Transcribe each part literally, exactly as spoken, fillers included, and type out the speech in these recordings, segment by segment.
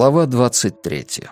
Глава двадцать третья.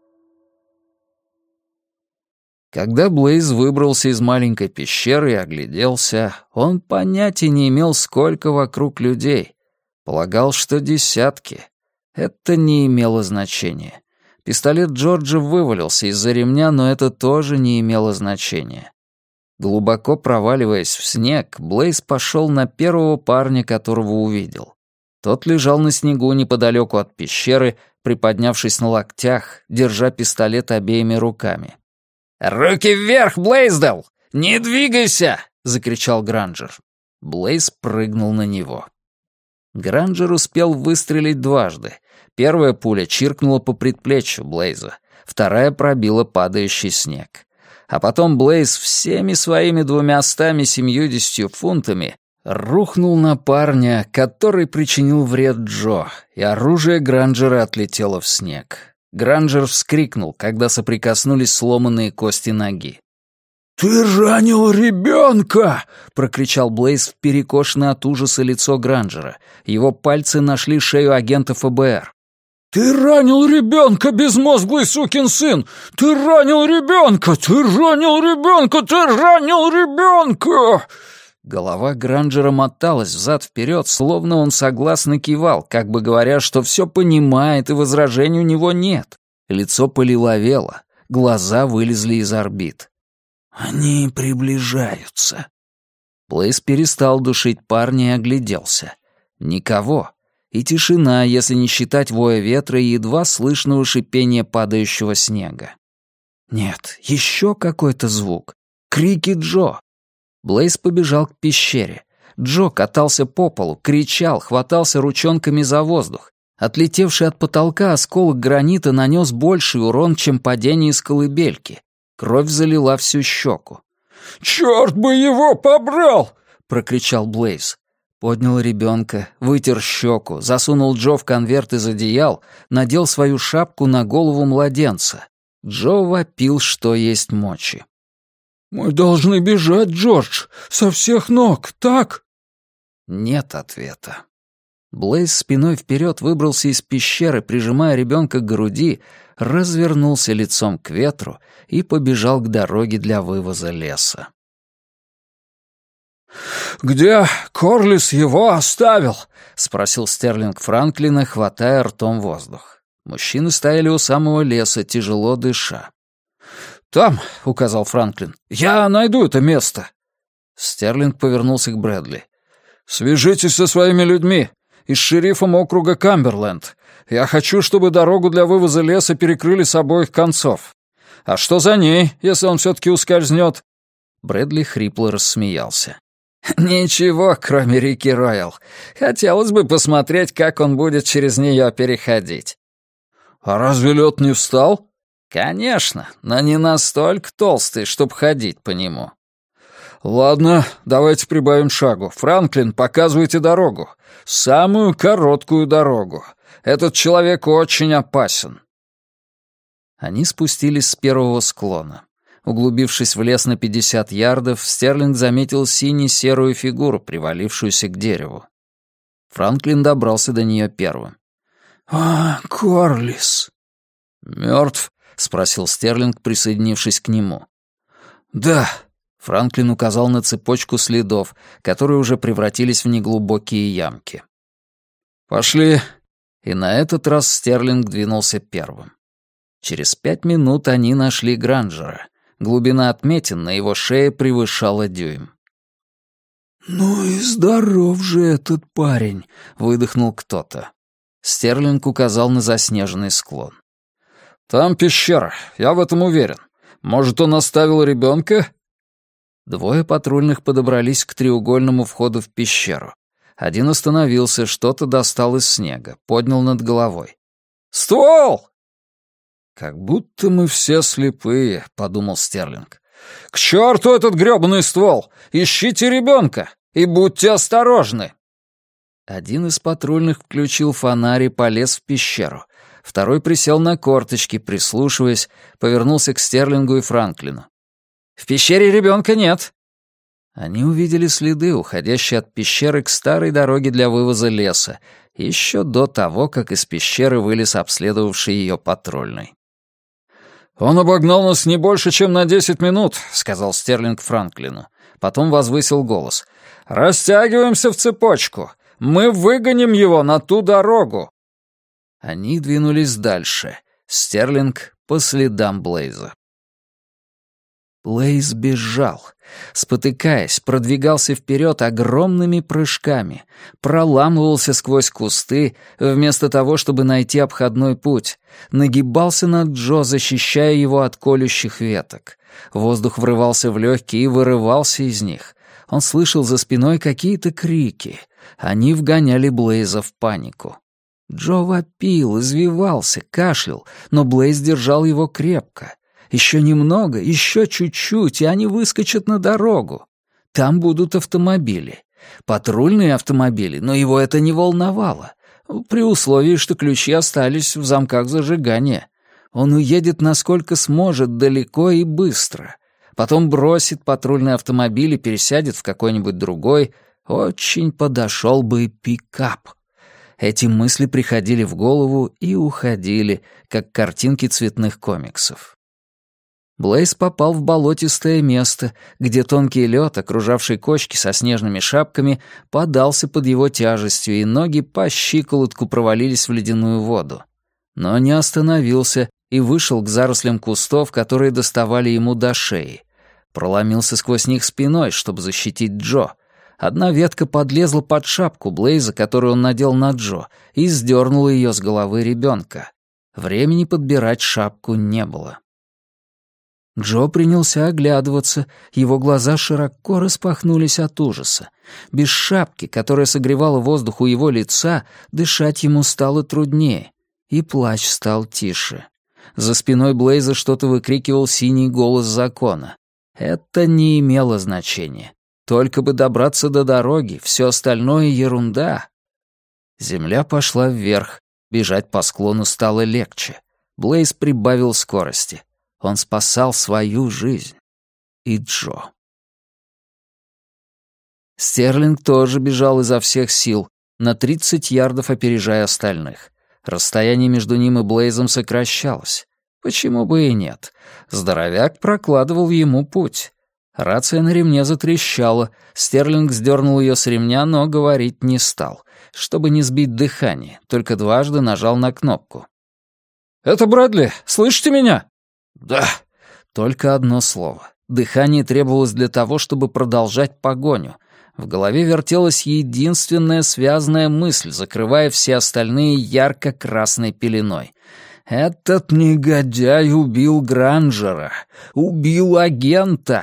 Когда Блейз выбрался из маленькой пещеры и огляделся, он понятия не имел, сколько вокруг людей. Полагал, что десятки. Это не имело значения. Пистолет Джорджа вывалился из-за ремня, но это тоже не имело значения. Глубоко проваливаясь в снег, Блейз пошел на первого парня, которого увидел. Тот лежал на снегу неподалеку от пещеры, приподнявшись на локтях, держа пистолет обеими руками. «Руки вверх, Блейздел! Не двигайся!» — закричал Гранджер. Блейз прыгнул на него. Гранджер успел выстрелить дважды. Первая пуля чиркнула по предплечью Блейза, вторая пробила падающий снег. А потом Блейз всеми своими двумястами семьюдесятью фунтами рухнул на парня, который причинил вред Джо, и оружие Гранджера отлетело в снег. Гранджер вскрикнул, когда соприкоснулись сломанные кости ноги. «Ты ранил ребенка!» — прокричал Блейз в перекошенное от ужаса лицо Гранджера. Его пальцы нашли шею агента эф бэ эр. «Ты ранил ребенка, безмозглый сукин сын! Ты ранил ребенка! Ты ранил ребенка! Ты ранил ребенка!» Голова Гранджера моталась взад-вперед, словно он согласно кивал, как бы говоря, что все понимает и возражений у него нет. Лицо полиловело, глаза вылезли из орбит. «Они приближаются». Блейз перестал душить парня и огляделся. Никого. И тишина, если не считать воя ветра и едва слышного шипения падающего снега. Нет, еще какой-то звук. Крики Джо. Блейз побежал к пещере. Джо катался по полу, кричал, хватался ручонками за воздух. Отлетевший от потолка осколок гранита нанес больший урон, чем падение из колыбельки. Кровь залила всю щеку. «Черт бы его побрал!» — прокричал Блейз. Поднял ребенка, вытер щеку, засунул Джо в конверт из одеял, надел свою шапку на голову младенца. Джо вопил, что есть мочи. «Мы должны бежать, Джордж, со всех ног, так?» Нет ответа. Блейз спиной вперед выбрался из пещеры, прижимая ребенка к груди, развернулся лицом к ветру и побежал к дороге для вывоза леса. «Где Корлис его оставил?» — спросил Стерлинг Франклина, хватая ртом воздух. Мужчины стояли у самого леса, тяжело дыша. «Там», — указал Франклин, — «я найду это место». Стерлинг повернулся к Брэдли. «Свяжитесь со своими людьми и с шерифом округа Камберленд. Я хочу, чтобы дорогу для вывоза леса перекрыли с обоих концов. А что за ней, если он все-таки ускользнет?» Брэдли хрипло рассмеялся. «Ничего, кроме реки Роял. Хотелось бы посмотреть, как он будет через нее переходить». «А разве лед не встал?» «Конечно, но не настолько толстый, чтобы ходить по нему». «Ладно, давайте прибавим шагу. Франклин, показывайте дорогу. Самую короткую дорогу. Этот человек очень опасен». Они спустились с первого склона. Углубившись в лес на пятьдесят ярдов, Стерлинг заметил сине-серую фигуру, привалившуюся к дереву. Франклин добрался до нее первым. «А, Корлис!» «Мертв?» — спросил Стерлинг, присоединившись к нему. «Да», — Франклин указал на цепочку следов, которые уже превратились в неглубокие ямки. «Пошли». И на этот раз Стерлинг двинулся первым. Через пять минут они нашли Гранджера. Глубина отметин на его шее превышала дюйм. «Ну и здоров же этот парень», — выдохнул кто-то. Стерлинг указал на заснеженный склон. «Там пещера, я в этом уверен. Может, он оставил ребенка?» Двое патрульных подобрались к треугольному входу в пещеру. Один остановился, что-то достал из снега, поднял над головой. «Ствол!» «Как будто мы все слепые», — подумал Стерлинг. «К черту этот грёбаный ствол! Ищите ребенка и будьте осторожны!» Один из патрульных включил фонарь и полез в пещеру. Второй присел на корточки, прислушиваясь, повернулся к Стерлингу и Франклину. «В пещере ребенка нет». Они увидели следы, уходящие от пещеры к старой дороге для вывоза леса, еще до того, как из пещеры вылез обследовавший ее патрульный. «Он обогнал нас не больше, чем на десять минут», — сказал Стерлинг Франклину. Потом возвысил голос. «Растягиваемся в цепочку. Мы выгоним его на ту дорогу». Они двинулись дальше. Стерлинг по следам Блейза. Блейз бежал. Спотыкаясь, продвигался вперед огромными прыжками, проламывался сквозь кусты, вместо того, чтобы найти обходной путь, нагибался над Джо, защищая его от колющих веток. Воздух врывался в легкие и вырывался из них. Он слышал за спиной какие-то крики. Они вгоняли Блейза в панику. Джо вопил, извивался, кашлял, но Блейз держал его крепко. Еще немного, еще чуть-чуть, и они выскочат на дорогу. Там будут автомобили. Патрульные автомобили, но его это не волновало. При условии, что ключи остались в замках зажигания. Он уедет насколько сможет, далеко и быстро. Потом бросит патрульный автомобиль и пересядет в какой-нибудь другой. Очень подошел бы пикап. Эти мысли приходили в голову и уходили, как картинки цветных комиксов. Блейз попал в болотистое место, где тонкий лед, окружавший кочки со снежными шапками, подался под его тяжестью, и ноги по щиколотку провалились в ледяную воду. Но не остановился и вышел к зарослям кустов, которые доставали ему до шеи. Проломился сквозь них спиной, чтобы защитить Джо. Одна ветка подлезла под шапку Блейза, которую он надел на Джо, и сдернула ее с головы ребенка. Времени подбирать шапку не было. Джо принялся оглядываться, его глаза широко распахнулись от ужаса. Без шапки, которая согревала воздух у его лица, дышать ему стало труднее, и плач стал тише. За спиной Блейза что-то выкрикивал синий голос закона. Это не имело значения. Только бы добраться до дороги, все остальное — ерунда. Земля пошла вверх, бежать по склону стало легче. Блейз прибавил скорости. Он спасал свою жизнь. И Джо. Стерлинг тоже бежал изо всех сил, на тридцать ярдов опережая остальных. Расстояние между ним и Блейзом сокращалось. Почему бы и нет? Здоровяк прокладывал ему путь. Рация на ремне затрещала. Стерлинг сдернул ее с ремня, но говорить не стал. Чтобы не сбить дыхание, только дважды нажал на кнопку. «Это Брэдли! Слышите меня?» «Да». Только одно слово. Дыхание требовалось для того, чтобы продолжать погоню. В голове вертелась единственная связанная мысль, закрывая все остальные ярко-красной пеленой. «Этот негодяй убил Гранжера! Убил агента!»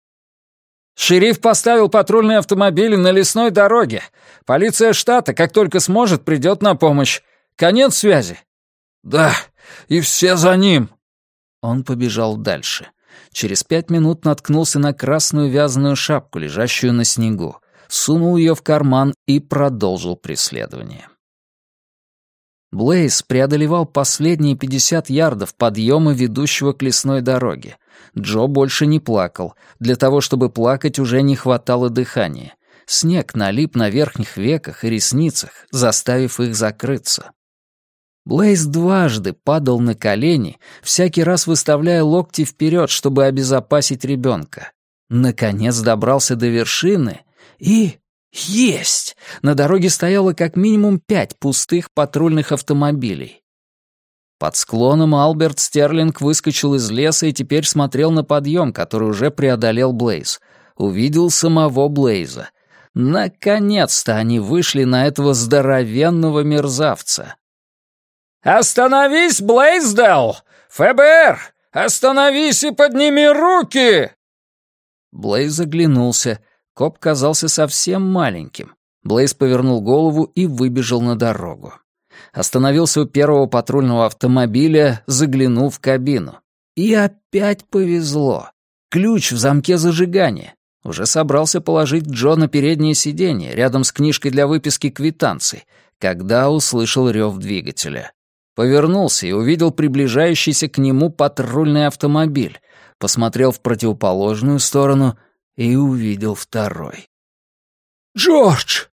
«Шериф поставил патрульные автомобили на лесной дороге. Полиция штата, как только сможет, придет на помощь. Конец связи». «Да, и все за ним». Он побежал дальше. Через пять минут наткнулся на красную вязаную шапку, лежащую на снегу, сунул ее в карман и продолжил преследование. Блейз преодолевал последние пятьдесят ярдов подъема, ведущего к лесной дороге. Джо больше не плакал. Для того, чтобы плакать, уже не хватало дыхания. Снег налип на верхних веках и ресницах, заставив их закрыться. Блейз дважды падал на колени, всякий раз выставляя локти вперед, чтобы обезопасить ребенка. Наконец добрался до вершины и... Есть! На дороге стояло как минимум пять пустых патрульных автомобилей. Под склоном Алберт Стерлинг выскочил из леса и теперь смотрел на подъем, который уже преодолел Блейз. Увидел самого Блейза. Наконец-то они вышли на этого здоровенного мерзавца. «Остановись, Блейздел! эф бэ эр! Остановись и подними руки!» Блейз оглянулся. Коп казался совсем маленьким. Блейз повернул голову и выбежал на дорогу. Остановился у первого патрульного автомобиля, заглянул в кабину. И опять повезло. Ключ в замке зажигания. Уже собрался положить Джо на переднее сиденье, рядом с книжкой для выписки квитанций, когда услышал рев двигателя. Повернулся и увидел приближающийся к нему патрульный автомобиль. Посмотрел в противоположную сторону и увидел второй. «Джордж!»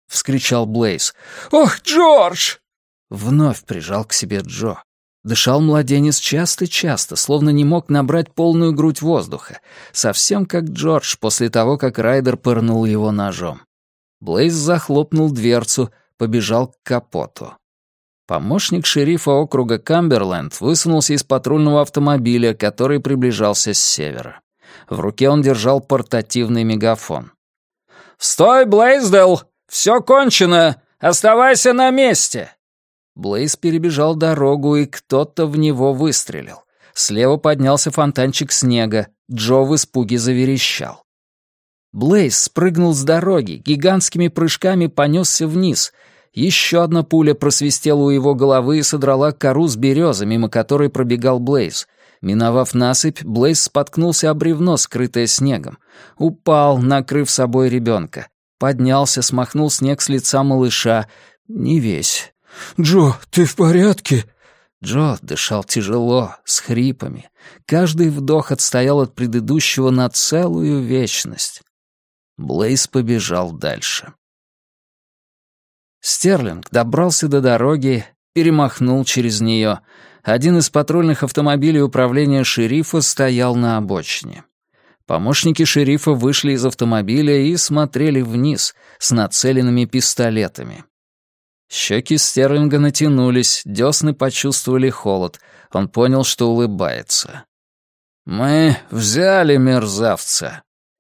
— вскричал Блейз. «Ох, Джордж!» Вновь прижал к себе Джо. Дышал младенец часто-часто, словно не мог набрать полную грудь воздуха, совсем как Джордж после того, как Райдер пырнул его ножом. Блейз захлопнул дверцу, побежал к капоту. Помощник шерифа округа Камберленд высунулся из патрульного автомобиля, который приближался с севера. В руке он держал портативный мегафон. «Стой, Блейздел! Все кончено! Оставайся на месте!» Блейз перебежал дорогу, и кто-то в него выстрелил. Слева поднялся фонтанчик снега. Джо в испуге заверещал. Блейз спрыгнул с дороги, гигантскими прыжками понесся вниз. Еще одна пуля просвистела у его головы и содрала кору с березы, мимо которой пробегал Блейз. Миновав насыпь, Блейз споткнулся об бревно, скрытое снегом. Упал, накрыв собой ребенка. Поднялся, смахнул снег с лица малыша. Не весь. «Джо, ты в порядке?» Джо дышал тяжело, с хрипами. Каждый вдох отстоял от предыдущего на целую вечность. Блейз побежал дальше. Стерлинг добрался до дороги, перемахнул через нее. Один из патрульных автомобилей управления шерифа стоял на обочине. Помощники шерифа вышли из автомобиля и смотрели вниз с нацеленными пистолетами. Щеки Стерлинга натянулись, десны почувствовали холод. Он понял, что улыбается. «Мы взяли мерзавца».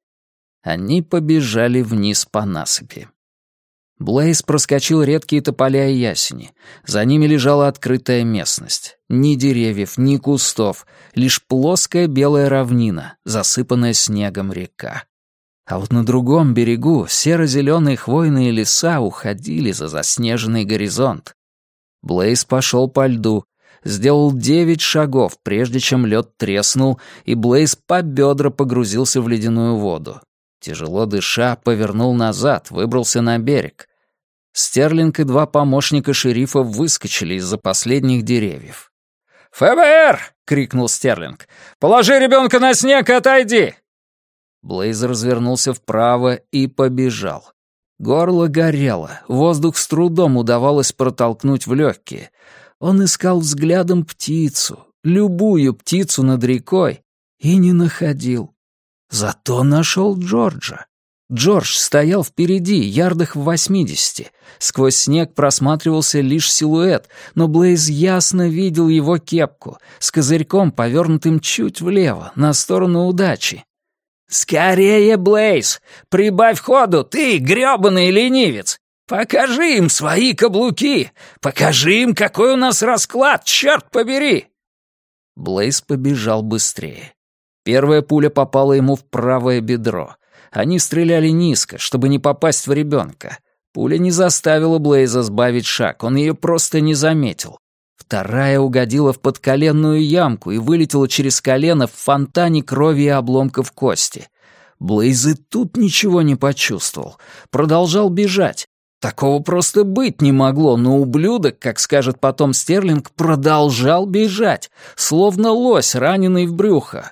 Они побежали вниз по насыпи. Блейз проскочил редкие тополя и ясени. За ними лежала открытая местность. Ни деревьев, ни кустов, лишь плоская белая равнина, засыпанная снегом река. А вот на другом берегу серо-зеленые хвойные леса уходили за заснеженный горизонт. Блейз пошел по льду, сделал девять шагов, прежде чем лед треснул, и Блейз по бедра погрузился в ледяную воду. Тяжело дыша, повернул назад, выбрался на берег. Стерлинг и два помощника шерифа выскочили из-за последних деревьев. «ФБР!» — крикнул Стерлинг. «Положи ребенка на снег и отойди!» Блейз развернулся вправо и побежал. Горло горело, воздух с трудом удавалось протолкнуть в легкие. Он искал взглядом птицу, любую птицу над рекой, и не находил. Зато нашел Джорджа. Джордж стоял впереди, ярдах в восьмидесяти. Сквозь снег просматривался лишь силуэт, но Блейз ясно видел его кепку, с козырьком, повернутым чуть влево, на сторону удачи. «Скорее, Блейз! Прибавь ходу, ты, грёбаный ленивец! Покажи им свои каблуки! Покажи им, какой у нас расклад, черт побери!» Блейз побежал быстрее. Первая пуля попала ему в правое бедро. Они стреляли низко, чтобы не попасть в ребенка. Пуля не заставила Блейза сбавить шаг, он ее просто не заметил. Вторая угодила в подколенную ямку и вылетела через колено в фонтане крови и обломков кости. Блейз и тут ничего не почувствовал. Продолжал бежать. Такого просто быть не могло, но ублюдок, как скажет потом Стерлинг, продолжал бежать, словно лось, раненый в брюхо.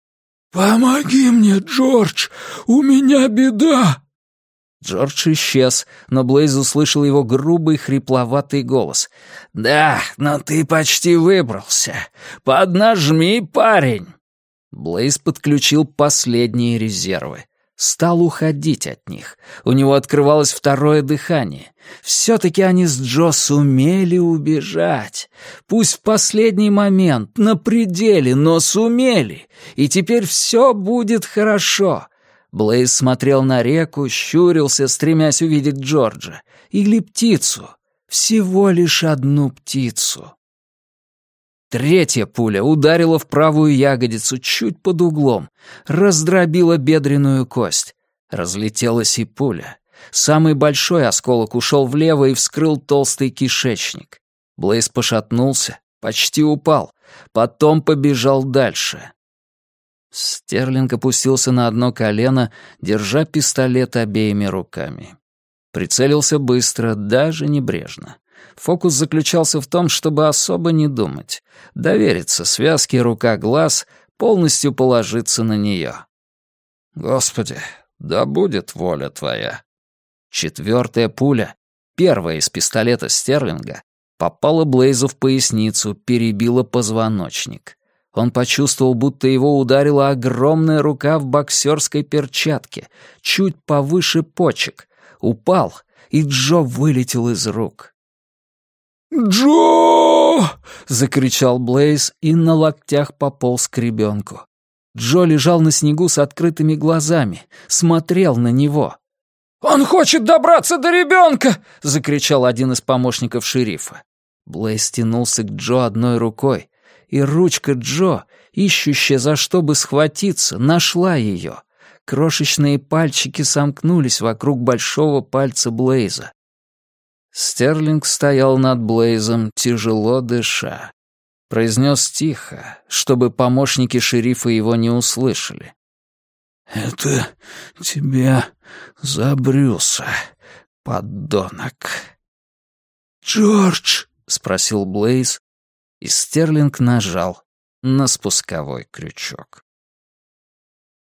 «Помоги мне, Джордж! У меня беда!» Джордж исчез, но Блейз услышал его грубый, хрипловатый голос. «Да, но ты почти выбрался. Поднажми, парень!» Блейз подключил последние резервы. Стал уходить от них. У него открывалось второе дыхание. Все-таки они с Джо сумели убежать. Пусть в последний момент, на пределе, но сумели. И теперь все будет хорошо. Блейз смотрел на реку, щурился, стремясь увидеть Джорджа. Или птицу. Всего лишь одну птицу. Третья пуля ударила в правую ягодицу чуть под углом, раздробила бедренную кость. Разлетелась и пуля. Самый большой осколок ушел влево и вскрыл толстый кишечник. Блейз пошатнулся, почти упал, потом побежал дальше. Стерлинг опустился на одно колено, держа пистолет обеими руками. Прицелился быстро, даже небрежно. Фокус заключался в том, чтобы особо не думать, довериться связке рука-глаз, полностью положиться на нее. «Господи, да будет воля твоя». Четвертая пуля, первая из пистолета Стерлинга, попала Блейзу в поясницу, перебила позвоночник. Он почувствовал, будто его ударила огромная рука в боксерской перчатке, чуть повыше почек. Упал, и Джо вылетел из рук. «Джо!» — закричал Блейз и на локтях пополз к ребенку. Джо лежал на снегу с открытыми глазами, смотрел на него. «Он хочет добраться до ребенка!» — закричал один из помощников шерифа. Блейз тянулся к Джо одной рукой, и ручка Джо, ищущая за что бы схватиться, нашла ее. Крошечные пальчики сомкнулись вокруг большого пальца Блейза. Стерлинг стоял над Блейзом, тяжело дыша. Произнес тихо, чтобы помощники шерифа его не услышали. «Это тебе за Брюса, подонок». «Джордж!» — спросил Блейз, и Стерлинг нажал на спусковой крючок.